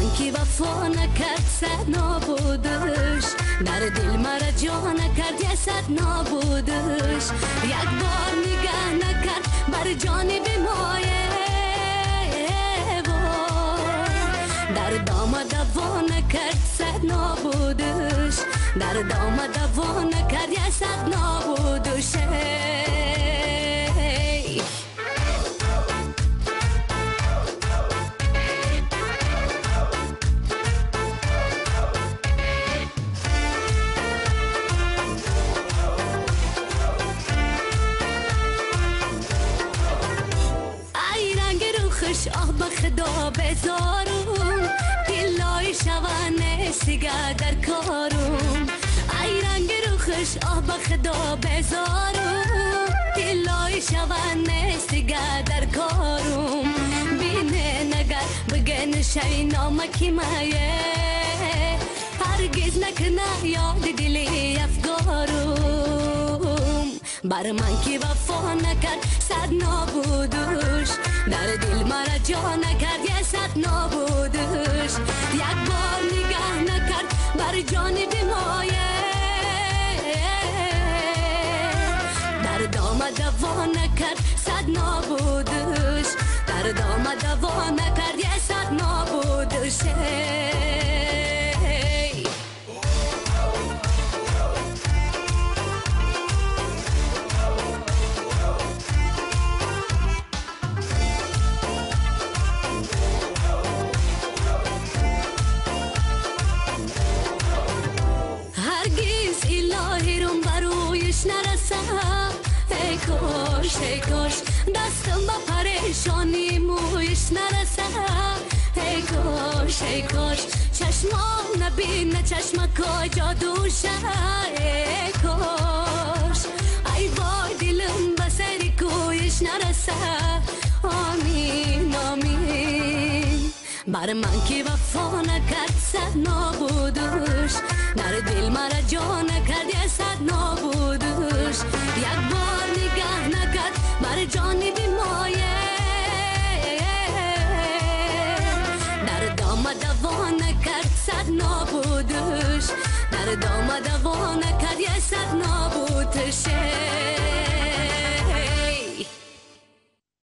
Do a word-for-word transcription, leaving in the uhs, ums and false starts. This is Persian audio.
من کی وفا نکرد صد نابودش، در دل مرا جا نکرد یه صد نابودش. یک بار نگاه نکرد بر جانب مایه، در دام دوا نکرد صد نابودش، در دام دوا نکرد یه صد نابودش. آه به خدا بزارم، دلای شوانه سیگه در کارم. ای رنگ روخش آه به خدا بزارم، دلای شوانه سیگه در کارم. بینه نگر بگن شوی نامکی مایه، هرگز نکنه یاد دلی افگارم. بر من کی وفا نکرد صد نابودش، در دل مرا جا نکرد یه صد نابودش. یک بار نگاه نکرد بر جانب مایه، در دام دوا نکرد صد نابودش، در دام دوا نکرد یه صد نابودش. نرسه ای کاش ای کاش دستم با پریشانی مویش نرسه. ای کاش ای کاش چشمام نبینه چشمکای جادوشه. ای کاش ای وای دلم به سری کویش نرسه. آمین آمین. بر من کی وفا نکرد صد نابودش، در دل مرا جا نکرد یه صد نابودش. یک بار نگاه نکرد بر جانب مایه، در دام دوا نکرد صد نابودش، در دام